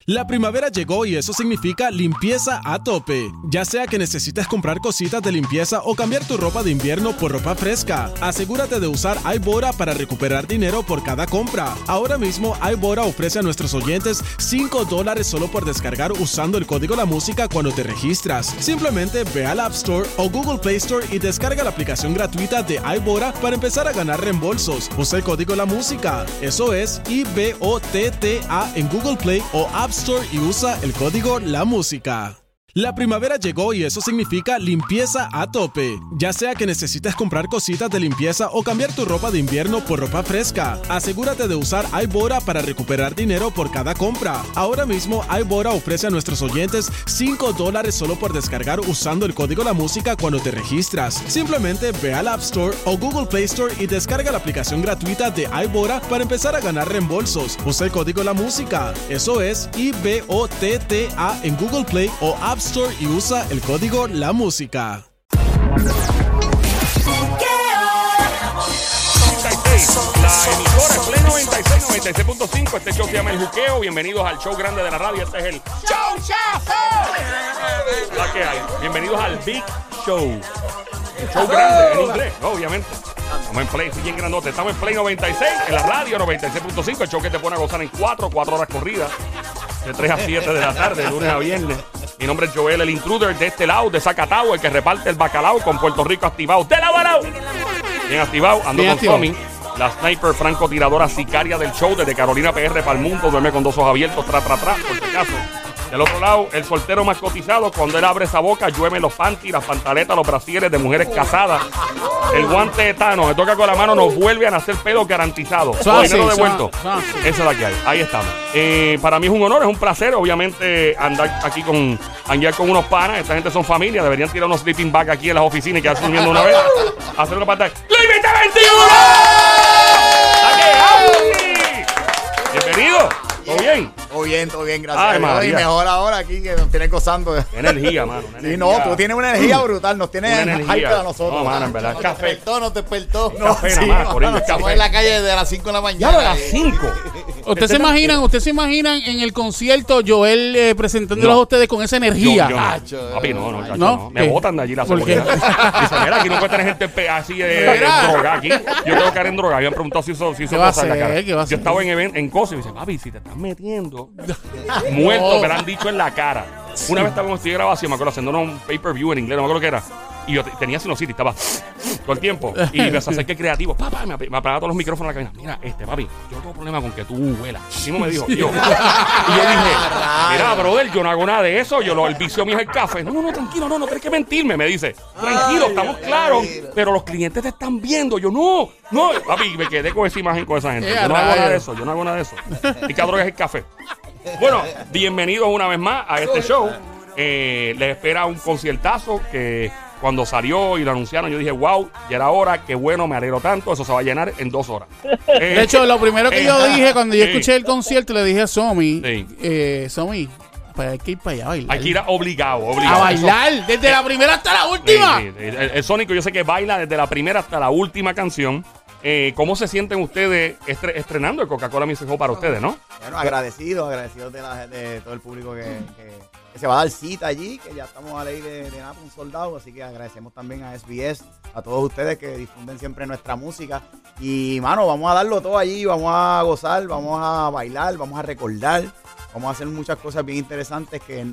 La primavera llegó y eso significa limpieza a tope. Ya sea que necesites comprar cositas de limpieza o cambiar tu ropa de invierno por ropa fresca, asegúrate de usar iBora para recuperar dinero por cada compra. Ahora mismo iBora ofrece a nuestros oyentes $5 solo por descargar usando el código La Música cuando te registras. Simplemente ve al App Store o Google Play Store y descarga la aplicación gratuita de iBora para empezar a ganar reembolsos. Usa el código La Música. Eso es IBOTTA en Google Play o App Store y usa el código La Música. La primavera llegó y eso significa limpieza a tope. Ya sea que necesites comprar cositas de limpieza o cambiar tu ropa de invierno por ropa fresca, asegúrate de usar iBora para recuperar dinero por cada compra. Ahora mismo iBora ofrece a nuestros oyentes $5 solo por descargar usando el código La Música cuando te registras. Simplemente ve al App Store o Google Play Store y descarga la aplicación gratuita de iBora para empezar a ganar reembolsos. Usa el código La Música. Eso es IBOTTA en Google Play o App Store y usa el código La Música. La emisora es Play 96, 96.5. Este show se llama El Juqueo. Bienvenidos al show grande de la radio. Este es el Show Chazo. ¿La que hay? Bienvenidos al Big Show. El show grande en inglés, obviamente. Estamos en Play, bien grandote. Estamos en Play 96, en la radio 96.5. El show que te pone a gozar en 4 horas corridas. De 3 a 7 de la tarde, de lunes a viernes. Mi nombre es Joel, el intruder de este lado, de Zacatau, el que reparte el bacalao con Puerto Rico activado. ¡De la balao! Bien activado, ando bien con Tommy, la sniper francotiradora sicaria del show desde Carolina PR para el mundo. Duerme con 2 ojos abiertos, por si acaso. Del otro lado, el soltero más cotizado. Cuando él abre esa boca, llueven los panties, las pantaletas, los brasieres de mujeres casadas. El guante de Thanos, me toca con la mano, nos vuelve a nacer pedo garantizado. Dinero devuelto. Esa es la que hay. Ahí estamos. Para mí es un honor, es un placer, obviamente, andar aquí andar con unos panas. Esta gente son familia. Deberían tirar unos sleeping bags aquí en las oficinas y quedarse durmiendo una vez. Hacer una pantalla. ¡Límite 21! ¡Bienvenido! ¿Todo bien? Todo bien, gracias. Y mejor ahora aquí que nos tienen gozando. Qué energía, mano. Sí, no, tú tienes una energía brutal. Nos tienes hype a nosotros. No, mano, en verdad. Café. Nos despertó. No, café nada más, por ello. Estamos en la calle desde las 5 de la mañana. Ya, de las 5. ¿Ustedes se imaginan en el concierto Joel presentándolos a ustedes con esa energía? Papi, no. Me botan de allí la seguridad. Dice, mira, aquí no puede tener gente así droga aquí. Yo tengo que caer en droga. Habían preguntado si hizo cosas en la cara. Yo estaba en cosas y me dice, papi, si te estás metiendo muerto, me lo han dicho en la cara. Una vez estábamos en grabación, me acuerdo, haciendo un pay-per-view en inglés, no me acuerdo qué era. Y yo tenía sinusitis, estaba todo el tiempo. Y me acerqué creativo. Papá, me apagaba todos los micrófonos en la cabina. Mira, papi, yo tengo problema con que tú huelas. Así me dijo. Y yo dije, mira, brother, yo no hago nada de eso. El vicio mío es el café. No, tranquilo, no tienes que mentirme. Me dice, tranquilo, estamos claros. Pero los clientes te están viendo. Yo, no. Papi, me quedé con esa imagen con esa gente. Yo no hago nada de eso. Y cada droga es el café. Bueno, bienvenidos una vez más a este show. Les espera un conciertazo que cuando salió y lo anunciaron, yo dije, wow, ya era hora, qué bueno, me alegro tanto, eso se va a llenar en 2 horas. De hecho, lo primero que yo dije cuando yo escuché el concierto, le dije a Somi, Somi, pues hay que ir para allá a bailar. Hay que ir obligado. A bailar, desde la primera hasta la última. El Sónico yo sé que baila desde la primera hasta la última canción. ¿Cómo se sienten ustedes estrenando el Coca-Cola Music Hall para ustedes, no? Bueno, agradecidos de todo el público que se va a dar cita allí, que ya estamos a ley de nada un soldado, así que agradecemos también a SBS, a todos ustedes que difunden siempre nuestra música. Y, mano, vamos a darlo todo allí, vamos a gozar, vamos a bailar, vamos a recordar, vamos a hacer muchas cosas bien interesantes que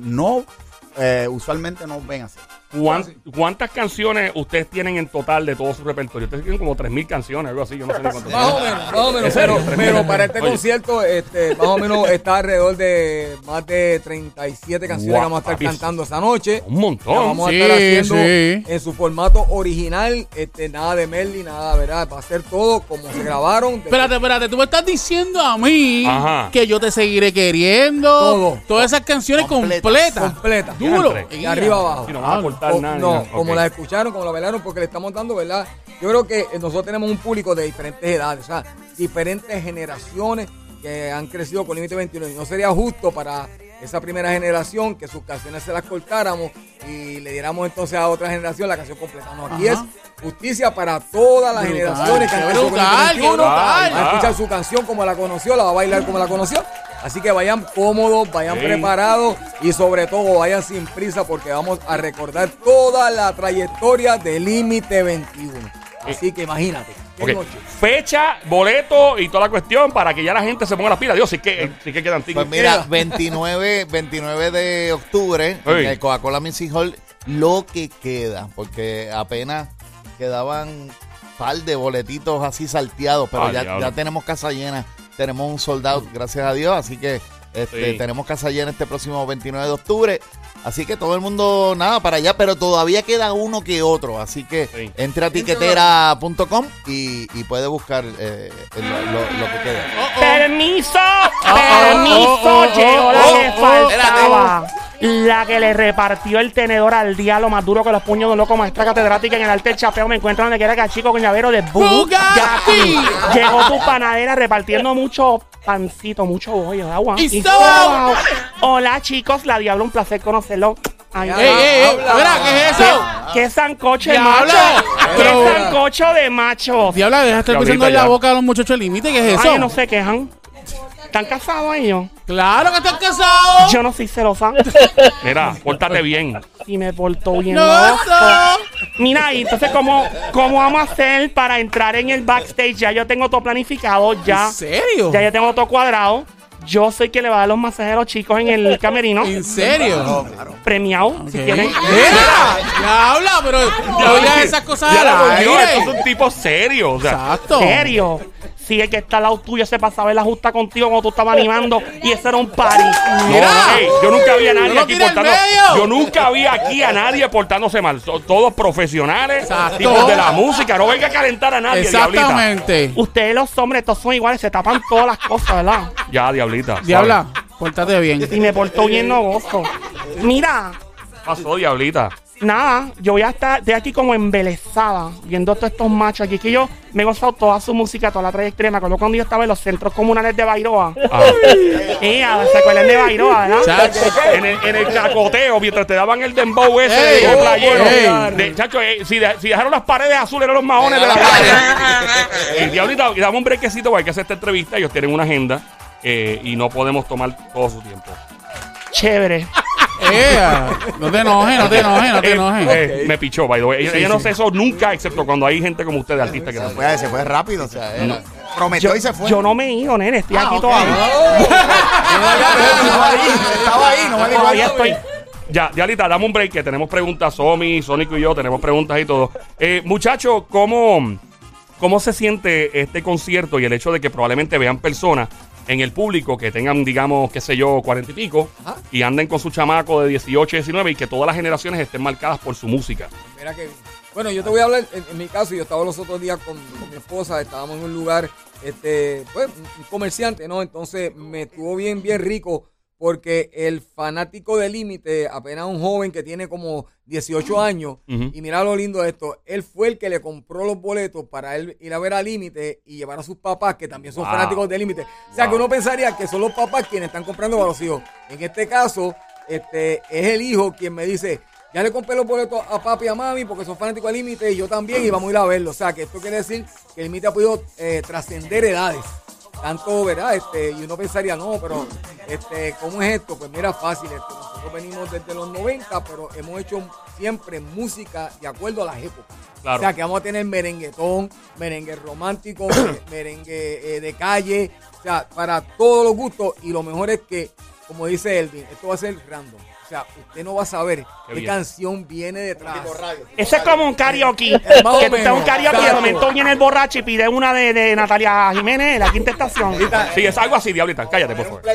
usualmente no ven hacer. ¿Cuántas canciones ustedes tienen en total de todo su repertorio? Ustedes tienen como 3,000 canciones, algo así, yo no sé ni cuántas. Más o menos. Pero para este concierto, más o menos está alrededor de más de 37 canciones que vamos a estar cantando esa noche. Un montón. Vamos a estar haciendo en su formato original, nada de medley, nada, ¿verdad? Va a ser todo como se grabaron. Espérate, tú me estás diciendo a mí que yo te seguiré queriendo. Todas esas canciones completas. Duro. Y arriba abajo. Si no van a cortar nada. Como las escucharon, como la bailaron, porque le estamos dando, ¿verdad? Yo creo que nosotros tenemos un público de diferentes edades, o sea, diferentes generaciones que han crecido con Límite 21. Y no sería justo para esa primera generación que sus canciones se las cortáramos y le diéramos entonces a otra generación la canción completa. No, aquí es justicia para todas las generaciones que han crecido con Límite 21. Va a escuchar su canción como la conoció, la va a bailar como la conoció. Así que vayan cómodos, vayan preparados y sobre todo vayan sin prisa porque vamos a recordar toda la trayectoria de Límite 21. Así que imagínate. Okay. Fecha, boleto y toda la cuestión para que ya la gente se ponga las pilas. Dios, sí que quedan tigres. Pues mira, 29 de octubre en el Coca-Cola Music Hall, lo que queda, porque apenas quedaban par de boletitos así salteados, pero ya tenemos casa llena, tenemos un sold out, gracias a Dios, así que tenemos casa llena este próximo 29 de octubre. Así que todo el mundo, nada, para allá, pero todavía queda uno que otro. Así que entre a tiquetera.com y puede buscar lo que queda. ¡Permiso! Llegó la que faltaba. La que le repartió el tenedor al diablo más duro que los puños de un loco, maestra catedrática en el arte del chapeo. Me encuentro donde quiera que el chico coñavero de Bugatti. Llegó tu panadera repartiendo mucho pancito, mucho bollo de agua. Hola chicos, la diablo, un placer conocerlo. Ay, mira, ¿qué es eso? ¿Qué sancocho de macho? ¿Qué sancocho de macho? Diabla, deja de estar pisando en la boca a los muchachos del límite, ¿qué es eso? Ay, no se quejan. ¿Están casados ellos? ¡Claro que están casados! Yo no soy celosa. Mira, pórtate bien. Y me portó bien. ¡No! Mira, y entonces, ¿cómo vamos a hacer para entrar en el backstage? Ya yo tengo todo planificado. Ya, ¿en serio? Ya yo tengo todo cuadrado. Yo soy quien le va a dar los masajes a los chicos en el camerino. ¿En serio? Premiado, okay. Si quieren. ¡Mira! ¡Ya habla! Pero no digas esas cosas al aire. Esto es un tipo serio. O sea, exacto. ¿Serio? Sí, el que está al lado tuyo se pasaba en la justa contigo cuando tú estabas animando y ese era un party. Mira, yo nunca vi a nadie aquí portándose. Yo nunca vi aquí a nadie portándose mal. Son todos profesionales, exacto, tipos de la música. No venga a calentar a nadie, exactamente. Diablita. Ustedes los hombres, todos son iguales, se tapan todas las cosas, ¿verdad? Ya, Diablita. Diabla, pórtate bien. Y me portó bien, no gozo. Mira. ¿Qué pasó, Diablita? Nada, yo voy a estar de aquí como embelesada viendo todos estos machos aquí. Que yo me he gozado toda su música, toda la trayectoria. Me acuerdo cuando yo estaba en los centros comunales de Bairoa. ¿Se acuerdan de Bairoa, verdad? En el cacoteo, mientras te daban el dembow ese de playero. Chacho, si dejaron las paredes azules, eran los maones de la playa. Diablita, dame un brequecito, hay que hacer esta entrevista. Ellos tienen una agenda y no podemos tomar todo su tiempo. Chévere. No te enojes. Me pichó, by the way. Ella no hace eso nunca, excepto cuando hay gente como ustedes, artistas que se fue rápido, o sea, prometió y se fue. Yo no me he ido, nene, estoy aquí todavía. Estaba ahí, no me dijo todavía estoy. Ya, Diablita, dame un break, que tenemos preguntas. Sónico y yo tenemos preguntas y todo. Muchachos, ¿cómo se siente este concierto y el hecho de que probablemente vean personas en el público que tengan, digamos, qué sé yo, 40 y pico, y anden con su chamaco de 18, 19 y que todas las generaciones estén marcadas por su música? Mira que, bueno, yo te voy a hablar, en mi caso, yo estaba los otros días con mi esposa, estábamos en un lugar, pues, un comerciante, ¿no? Entonces me estuvo bien rico porque el fanático de Límite, apenas un joven que tiene como 18 años, y mira lo lindo de esto, él fue el que le compró los boletos para él ir a ver a Límite y llevar a sus papás, que también son fanáticos de Límite. O sea, que uno pensaría que son los papás quienes están comprando para los hijos. En este caso, es el hijo quien me dice, ya le compré los boletos a papi y a mami porque son fanáticos de Límite y yo también, y vamos a ir a verlo. O sea, que esto quiere decir que Límite ha podido trascender edades. Tanto, ¿verdad? Y uno pensaría, no, pero ¿cómo es esto? Pues mira, fácil. Nosotros venimos desde los 90, pero hemos hecho siempre música de acuerdo a las épocas. Claro. O sea, que vamos a tener merenguetón, merengue romántico, merengue de calle, o sea, para todos los gustos. Y lo mejor es que, como dice Elvin, esto va a ser random. O sea, usted no va a saber qué canción viene detrás. Ese es como un karaoke. Que tú estás un karaoke y de momento viene el borracho y pide una de Natalia Jiménez, La Quinta Estación. Sí, es algo así, Diablita. Cállate, por favor.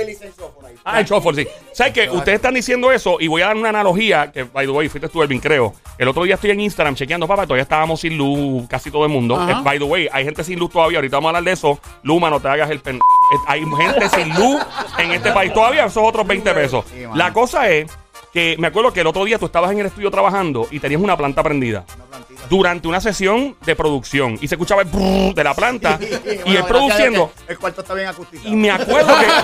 El shuffle, sí. ¿Sabes qué? Ustedes están diciendo eso y voy a dar una analogía que, by the way, fuiste tú, Elvin, creo. El otro día estoy en Instagram chequeando, papá, todavía estábamos sin luz, casi todo el mundo. By the way, hay gente sin luz todavía. Ahorita vamos a hablar de eso. Luma, no te hagas el hay gente sin luz en este país todavía. Esos otros 20 pesos. La cosa es que me acuerdo que el otro día tú estabas en el estudio trabajando y tenías una planta prendida durante una sesión de producción y se escuchaba el brrr de la planta y él produciendo. El cuarto está bien acustizado. Y me acuerdo que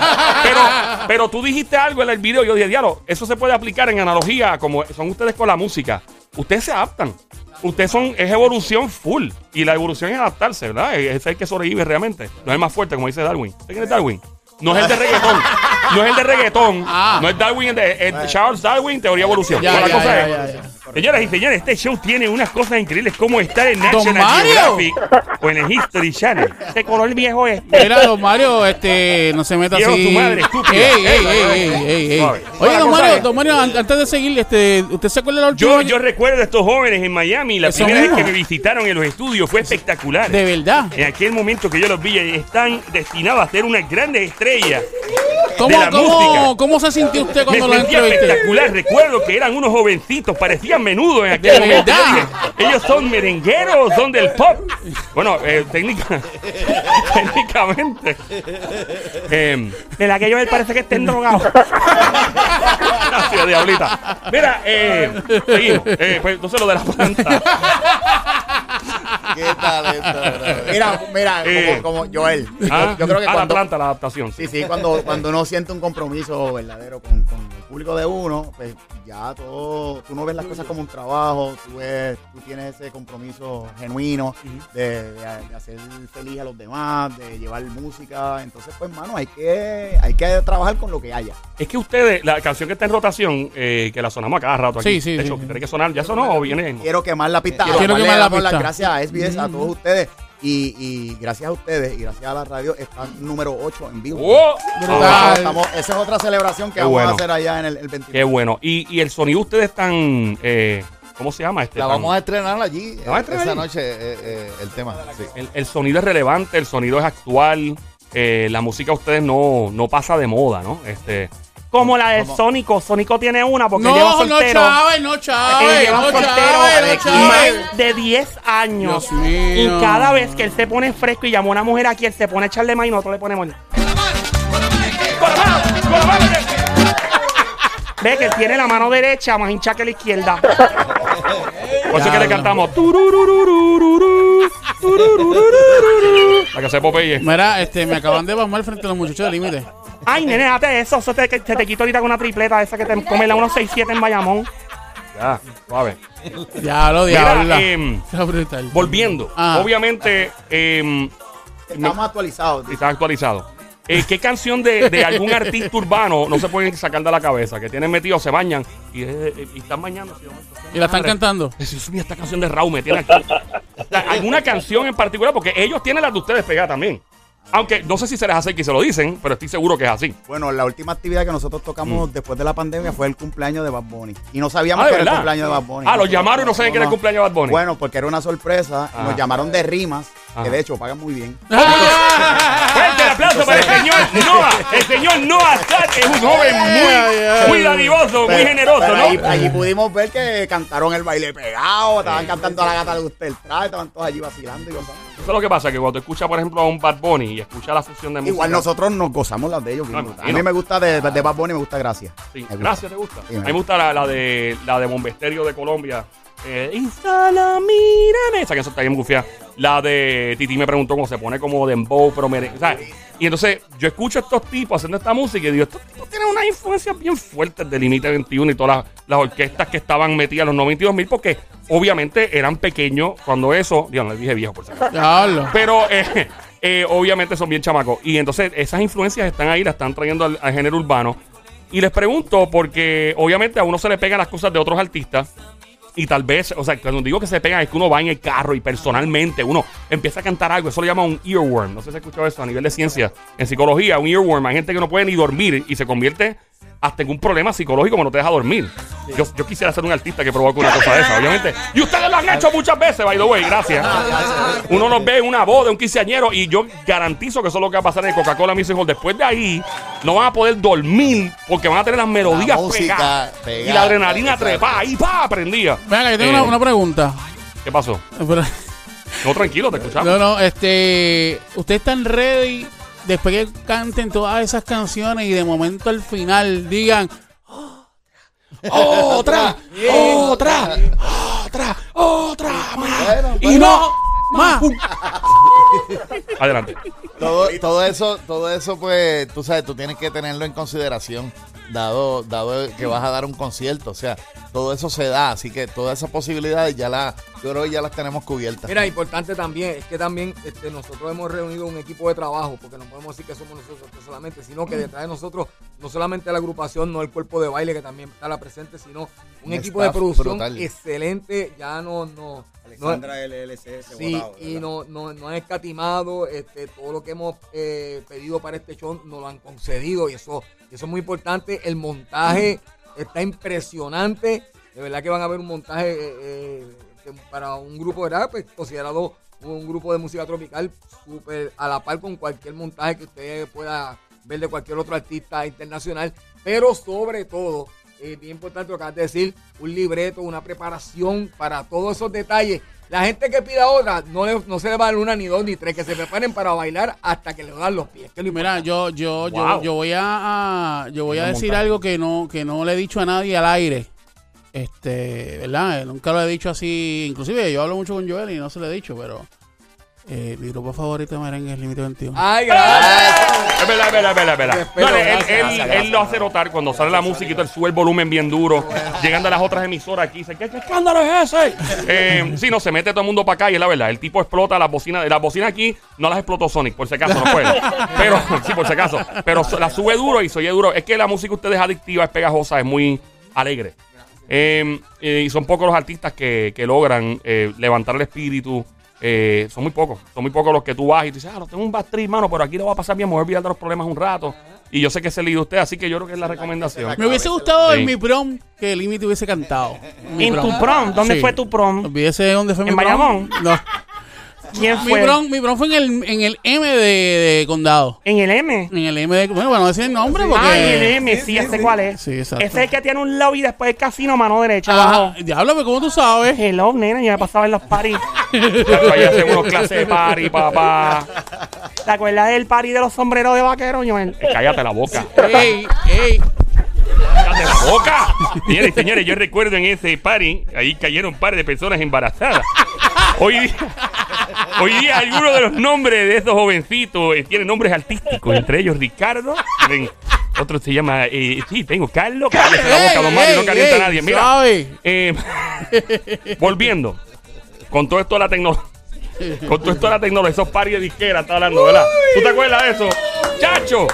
pero tú dijiste algo en el video y yo dije, diablo, eso se puede aplicar en analogía como son ustedes con la música. Ustedes se adaptan. Ustedes es evolución full. Y la evolución es adaptarse, ¿verdad? Es el que sobrevive realmente. No es el más fuerte, como dice Darwin. ¿Usted quién es Darwin? No es el de reggaetón. no es el de reggaetón. No es Darwin, es Charles Darwin, teoría de evolución. Señoras y señores, este show tiene unas cosas increíbles como estar en National Geographic o en el History Channel. Este color viejo es. Mira, don Mario, no se meta Viejo, así. tu madre, estúpida. Ey. Oye, don Mario, antes de seguir, ¿usted se acuerda de la última? Yo recuerdo a estos jóvenes en Miami. La primera vez que me visitaron en los estudios fue espectacular. De verdad. En aquel momento que yo los vi, están destinados a ser unas grandes estrellas de la música. ¿Cómo se sintió usted cuando Me lo sentía entrevisté? Espectacular. Recuerdo que eran unos jovencitos, parecían menudos en aquel momento. verdad? Yo dije, ellos son merengueros, son del pop. Bueno, técnicamente. De la que yo parece que estén drogados. Gracias, diablita. Mira, seguimos. Pues entonces lo de la planta. Qué talento, Mira, como Joel. Yo creo que la cuando... planta, la adaptación. Sí, cuando uno siente un compromiso verdadero con el público de uno, pues ya tú no ves las cosas como un trabajo, tú tienes ese compromiso genuino de hacer feliz a los demás, de llevar música. Entonces, pues, mano, hay que trabajar con lo que haya. Es que ustedes, la canción que está en rotación, que la sonamos a cada rato aquí. Sí. De hecho, que tiene que sonar, ¿ya sonó o viene? Quiero quemar la pista. Quiero quemar la pista. Gracias a SBS, a todos ustedes. Y gracias a ustedes y gracias a la radio están número 8 en vivo. ¡Oh! Esa es otra celebración que vamos a hacer allá en el 21. Qué bueno. Y el sonido ustedes están... ¿cómo se llama? La vamos a estrenar allí. Esa noche el tema. Sí. El sonido es relevante, el sonido es actual. La música de ustedes no pasa de moda, ¿no? Como la de Sónico. Sónico tiene una porque lleva soltero. No Chávez. Más de 10 años. Dios mío. Y cada vez que él se pone fresco y llama a una mujer aquí, él se pone a echarle más y nosotros le ponemos. Ve que él tiene la mano derecha más hincha que la izquierda. Por eso que le cantamos. La que se Popeye. Mira, me acaban de pasmar frente a los muchachos del límite. Ay, nene, date eso. Eso se te quita ahorita con una tripleta esa que te come la 167 en Bayamón. Ya, suave. Diablo. Volviendo. Obviamente, estamos actualizados. Está actualizado. ¿Qué canción de algún artista urbano no se pueden sacar de la cabeza? Que tienen metido, se bañan y están bañando. ¿Y la están cantando? Dios mío, esta canción de Raúl me tiene aquí. O sea, alguna canción en particular, porque ellos tienen las de ustedes pegadas también. Aunque no sé si se les hace que se lo dicen, pero estoy seguro que es así. Bueno, la última actividad que nosotros tocamos después de la pandemia fue el cumpleaños de Bad Bunny. Y no sabíamos que era el cumpleaños de Bad Bunny. Los llamaron y no sabían que era el cumpleaños de Bad Bunny. Bueno, porque era una sorpresa. Nos llamaron de Rimas, que de hecho pagan muy bien. Fuerte el aplauso para el señor Noah. El señor Noah Scott es un joven muy dadivoso, muy generoso, ¿no? Allí pudimos ver que cantaron el baile pegado, estaban cantando a la gata de usted el traje, estaban todos allí vacilando y gozando. Eso es lo que pasa, que cuando escuchas, por ejemplo, a un Bad Bunny y escuchas la fusión de música. Igual nosotros nos gozamos las de ellos. A mí me gusta de Bad Bunny, me gusta Gracias. Sí, Gracias te gusta. Sí, a mí me gusta la de Bombesterio de Colombia. Instala, mírame. Esa canción está bien bufiada. La de Titi me preguntó cómo se pone como dembow, pero y entonces yo escucho a estos tipos haciendo esta música y digo, estos tipos tienen unas influencias bien fuertes de Límite 21 y todas las orquestas que estaban metidas en los 92,000 porque obviamente eran pequeños cuando eso, Dios, no les dije viejo por si acaso. Pero obviamente son bien chamacos. Y entonces esas influencias están ahí, las están trayendo al género urbano. Y les pregunto porque obviamente a uno se le pegan las cosas de otros artistas. Y tal vez, o sea, cuando digo que se pegan es que uno va en el carro y personalmente uno empieza a cantar algo. Eso lo llama un earworm. No sé si has escuchado eso a nivel de ciencia. En psicología, un earworm. Hay gente que no puede ni dormir y se convierte hasta en un problema psicológico que no te deja dormir. Yo quisiera ser un artista que provoque una cosa de esa, obviamente. Y ustedes lo han hecho muchas veces, by the way. Gracias. Uno nos ve en una boda, un quinceañero, y yo garantizo que eso es lo que va a pasar en Coca-Cola Music Hall. Después de ahí, no van a poder dormir porque van a tener las melodías pegadas y la adrenalina trepada. Ahí, prendía. Venga, yo tengo una pregunta. ¿Qué pasó? No, tranquilo, te escuchamos. No, ¿ustedes están ready después que canten todas esas canciones y de momento al final digan otra más y no más? Adelante. Todo eso, pues, tú sabes, tú tienes que tenerlo en consideración, dado que vas a dar un concierto, o sea, todo eso se da, así que todas esas posibilidades yo creo que ya las tenemos cubiertas. Mira, importante también, es que también nosotros hemos reunido un equipo de trabajo, porque no podemos decir que somos nosotros solamente, sino que detrás de nosotros no solamente la agrupación, no el cuerpo de baile que también está la presente, sino un equipo de producción brutal. Excelente. Ya no Alexandra LLC sí, votado, y no han escatimado todo lo que hemos pedido para este show, nos lo han concedido y eso es muy importante. El montaje está impresionante. De verdad que van a ver un montaje para un grupo, ¿verdad? Pues considerado un grupo de música tropical súper a la par con cualquier montaje que usted pueda ver de cualquier otro artista internacional. Pero sobre todo, bien importante lo que acabas de decir, un libreto, una preparación para todos esos detalles. La gente que pida otra, no se le va a dar una, ni dos, ni tres, que se preparen para bailar hasta que le dan los pies. Mira, yo voy a decir algo que no le he dicho a nadie al aire. ¿Verdad? Nunca lo he dicho así. Inclusive yo hablo mucho con Joel y no se lo he dicho, pero mi grupo favorito de merengue es Límite 21. ¡Ay, gracias! Es verdad. No, él lo hace notar cuando sale la música y todo, sube el volumen bien duro. Llegando a las otras emisoras aquí, dice, ¿qué escándalo es ese? Sí, no, se mete todo el mundo para acá y es la verdad. El tipo explota las bocinas. Las bocinas aquí no las explotó Sonic, por si acaso, no puede. Pero, sí, por si acaso. Pero las sube duro y se oye duro. Es que la música de ustedes es adictiva, es pegajosa, es muy alegre. Y son pocos los artistas que logran levantar el espíritu. Son muy pocos los que tú vas y tú dices, no tengo un bad trip, mano, pero aquí lo va a pasar bien, me voy a olvidar de los problemas un rato. Y yo sé que se le dio a usted, así que yo creo que es la recomendación. Me hubiese gustado en mi prom que el Límite hubiese cantado. ¿En tu prom? ¿Dónde fue tu prom? Olvídese dónde fue mi prom. ¿En Bayamón? No. ¿Quién fue? Mi prom fue en el M de Condado. ¿En el M? En el M de... Bueno, no decir el nombre porque... Ah, en el M, sí, ya sé cuál es. Sí, exacto. Ese es el que tiene un lobby después del casino, mano derecha, abajo. Diablo, ¿cómo tú sabes? Hello, nena, yo me pasaba en los paris. Ahí hacen unos clases de party, papá. ¿Te acuerdas del party de los sombreros de vaquero, Joel? Cállate la boca. ¡Ey! ¡Cállate la boca! Señores y señores, yo recuerdo en ese party, ahí cayeron un par de personas embarazadas. Hoy día algunos de los nombres de esos jovencitos tienen nombres artísticos, entre ellos Ricardo, otro se llama, tengo Carlos, cállate la boca, don Mario, no calienta a nadie. Mira, volviendo, con todo esto de la tecnología, esos paris de disquera, está hablando, ¿verdad? ¿Tú te acuerdas de eso? ¡Chacho!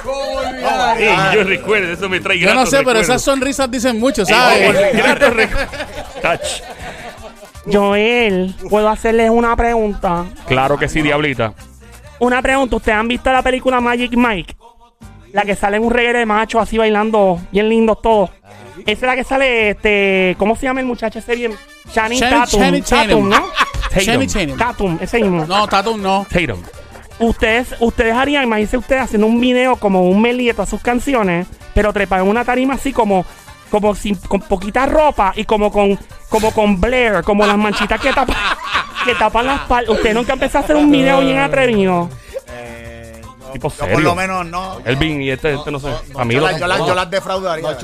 Yo recuerdo, eso me trae gratos. Yo no sé, pero recuerdos. esas sonrisas dicen mucho, ¿sabes? Touch. Joel, ¿puedo hacerles una pregunta? Claro que sí, diablita. Una pregunta, ¿ustedes han visto la película Magic Mike? La que sale en un reguero de machos así bailando, bien lindos todos. Esa es la que sale, ¿cómo se llama el muchacho ese bien? Channing Tatum, ¿no? Tatum, ese mismo. No, Tatum no. Tatum. Ustedes harían, imagínense ustedes haciendo un video como un medley de todas sus canciones, pero trepan en una tarima así como con poquita ropa y como con Blair, como las manchitas que tapan las palmas. Ustedes nunca empezaron a hacer un video bien atrevido. Tipo yo por lo menos no. Elvin y este no sé. Yo las defraudaría. No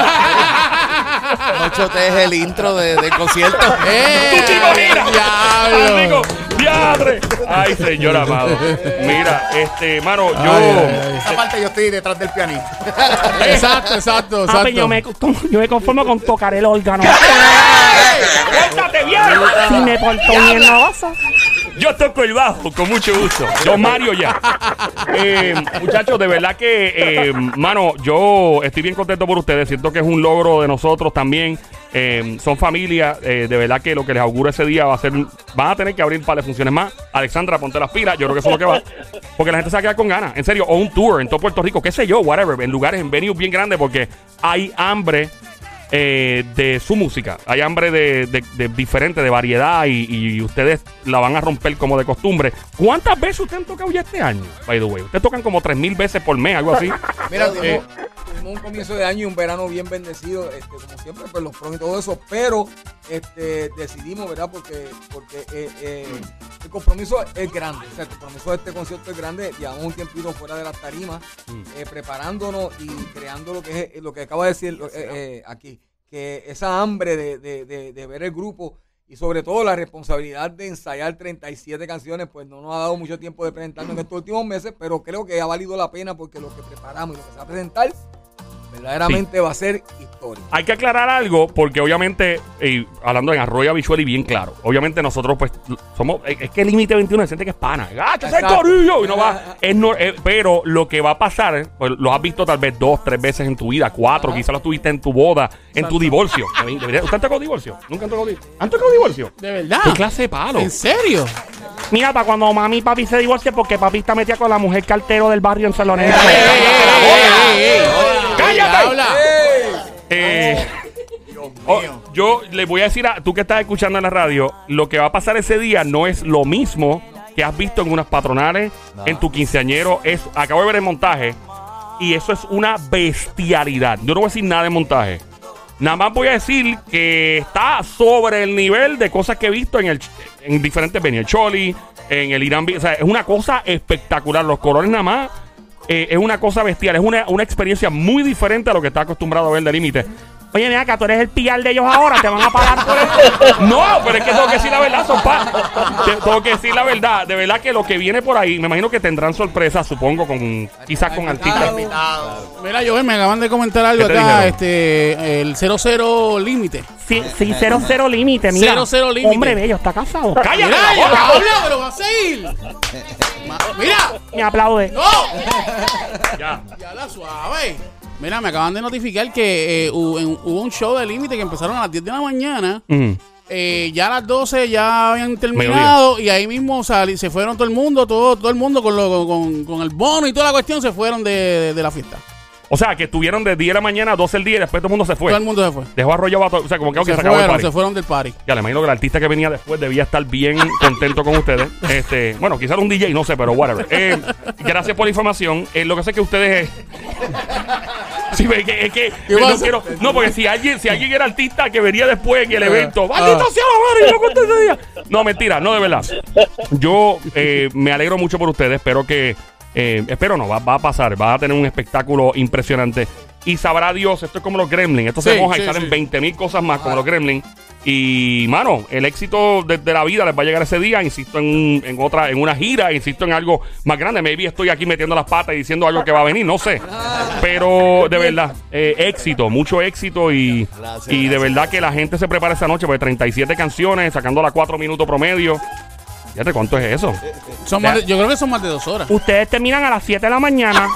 chotees el intro del concierto. ¡Tu chico, mira! ¡Amigo! ¡Diadre! ¡Ay, señor amado! Mira, mano, Esa parte yo estoy detrás del pianito. Exacto. Yo me conformo con tocar el órgano. ¡Cuéntate bien! Si me porto bien, no vas a... Yo toco el bajo, con mucho gusto. Yo Mario ya. Muchachos, de verdad que, mano, yo estoy bien contento por ustedes. Siento que es un logro de nosotros también. Son familia. De verdad que lo que les auguro ese día va a ser... Van a tener que abrir un par de funciones más. Alexandra, ponte las pilas. Yo creo que eso es lo que va. Porque la gente se va a quedar con ganas. En serio. O un tour en todo Puerto Rico. Qué sé yo, whatever. En lugares, en venues bien grandes. Porque hay hambre de su música. Hay hambre de diferente, de variedad, y ustedes la van a romper como de costumbre. ¿Cuántas veces ustedes han tocado ya este año? By the way, ustedes tocan como 3,000 veces por mes, algo así. Mira, tuvimos un comienzo de año y un verano bien bendecido, como siempre, pues los pros y todo eso, pero decidimos, ¿verdad? Porque el compromiso es grande, o sea, el compromiso de este concierto es grande. Llevamos un tiempito fuera de las tarimas, preparándonos y creando lo que acaba de decir aquí, que esa hambre de ver el grupo y sobre todo la responsabilidad de ensayar 37 canciones, pues no nos ha dado mucho tiempo de presentarnos en estos últimos meses, pero creo que ha valido la pena porque lo que preparamos y lo que se va a presentar, verdaderamente va a ser historia. Hay que aclarar algo, porque obviamente, hablando en Arroyo Habichuel y bien claro, obviamente nosotros pues somos, es que el Límite 21 se siente que es pana, ¡gáchese el corillo! Y no va, pero lo que va a pasar, pues lo has visto tal vez 2, 3 veces en tu vida, 4, quizás lo tuviste en tu boda, en tu divorcio. ¿Usted han tocado divorcio? ¿Nunca han tocado divorcio? ¿Han tocado divorcio? ¿De verdad? ¿Qué clase de palo? ¿En serio? Mira, para cuando mami y papi se divorcien, porque papi está metida con la mujer cartero del barrio en Salonera. ¡Cállate! Yo le voy a decir a tú que estás escuchando en la radio, lo que va a pasar ese día no es lo mismo que has visto en unas patronales, en tu quinceañero. Acabo de ver el montaje y eso es una bestialidad. Yo no voy a decir nada de montaje. Nada más voy a decir que está sobre el nivel de cosas que he visto en diferentes venues. El Choli, en el Irán. O sea, es una cosa espectacular. Los colores nada más. Es una cosa bestial. Es una experiencia muy diferente a lo que está acostumbrado a ver de Límite. Oye, mira, que tú eres el pillar de ellos ahora, te van a pagar por eso. No, pero es que tengo que decir la verdad, tengo que decir la verdad. De verdad que lo que viene por ahí, me imagino que tendrán sorpresas, supongo, quizás con artistas. Mira, Joel, me acaban de comentar algo acá, el 00 límite. Sí, 00 límite, mira. 00 límite. Hombre bello, está casado. ¡Cállate Mira, la ya boca! habla, pero va a seguir. Mira. Me aplaude. ¡No! Ya. Ya la suave. Mira, me acaban de notificar que hubo un show de Límite que empezaron a las 10 de la mañana. Ya a las 12 ya habían terminado. Y ahí mismo se fueron todo el mundo con el bono y toda la cuestión, se fueron de la fiesta. O sea, que estuvieron de 10 de la mañana a 12 del día y después todo el mundo se fue. Todo el mundo se fue. Dejó arrollado a todo. O sea, como que se acabó el party. Se fueron del party. Ya, le imagino que el artista que venía después debía estar bien contento con ustedes. Bueno, quizás un DJ, no sé, pero whatever. Gracias por la información. Lo que sé es que ustedes... Sí, es que no quiero... No, porque si alguien era artista que venía después en el evento, ¡maldita sea la madre! Y no conté ese día. No, mentira, no, de verdad. Yo me alegro mucho por ustedes. Espero que... va a pasar. Va a tener un espectáculo impresionante. Y sabrá Dios, esto es como los Gremlins. Esto se moja y salen 20,000 cosas más como los Gremlins. Y, mano, el éxito de la vida les va a llegar ese día. Insisto en una gira, insisto en algo más grande. Maybe estoy aquí metiendo las patas y diciendo algo que va a venir, no sé. Pero, de verdad, éxito, mucho éxito. Y de verdad que la gente se prepara esa noche, porque 37 canciones, sacándola 4 minutos promedio. Fíjate, ¿cuánto es eso? Yo creo que son más de 2 horas. Ustedes terminan a las 7 de la mañana.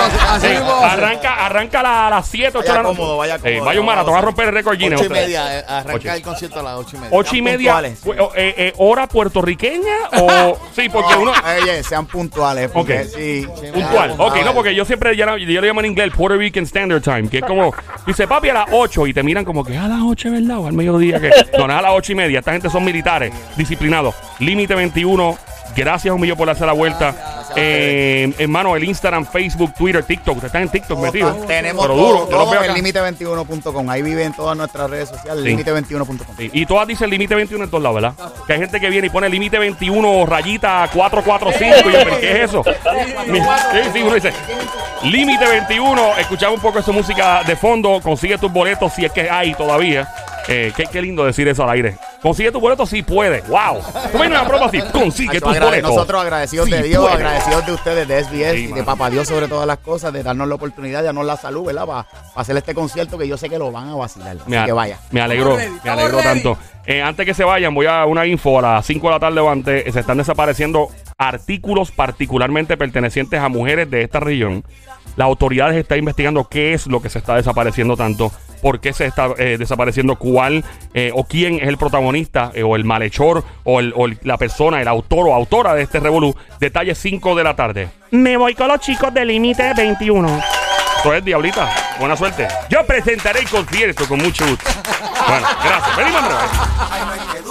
Arranca a las 7, 8 de la noche. Vaya un maratón, va a romper el récord Guinness. 8:30, arranca el concierto a las 8:30. 8:30, ¿hora puertorriqueña o...? Sí, porque uno... sean puntuales. Porque sí. Puntual. Ok, no, porque yo siempre, yo le llamo en inglés el Puerto Rican Standard Time, que es como... Dice, papi, a las 8, y te miran como que a las 8, ¿verdad? O al mediodía, que... No, no es a las 8:30. Esta gente son militares, disciplinados. Límite 21. Gracias un millón por darse la vuelta. Hermano, el Instagram, Facebook, Twitter, TikTok. Ustedes están en TikTok metidos. Tenemos todo en limite21.com. Ahí viven todas nuestras redes sociales. Limite21.com. Sí. Y todas dicen Límite 21 en todos lados, ¿verdad? Que hay gente que viene y pone Límite 21 rayita 445. Y yo, ¿pero qué es eso? Sí, uno dice Límite 21. Escuchamos un poco de su música de fondo. Consigue tus boletos si es que hay todavía. Qué lindo decir eso al aire. Consigue tus boletos si puedes. ¡Wow! Tú ves una prueba así. Consigue tus boletos. Nosotros agradecidos de Dios, agradecidos de ustedes, de SBS, de Papá Dios sobre todas las cosas, de darnos la oportunidad, de darnos la salud, ¿verdad? Para hacer este concierto que yo sé que lo van a vacilar. Así que vaya. Me alegro tanto. Antes que se vayan, voy a una info. A las 5 de la tarde o antes, se están desapareciendo artículos particularmente pertenecientes a mujeres de esta región. Las autoridades están investigando qué es lo que se está desapareciendo tanto, por qué se está desapareciendo, cuál o quién es el protagonista o el malhechor o la persona, el autor o autora de este revolú. Detalles 5 de la tarde. Me voy con los chicos de Límite 21. Eso es, Diablita. Buena suerte. Yo presentaré el concierto con mucho gusto. Bueno, gracias. Feliz Manuel.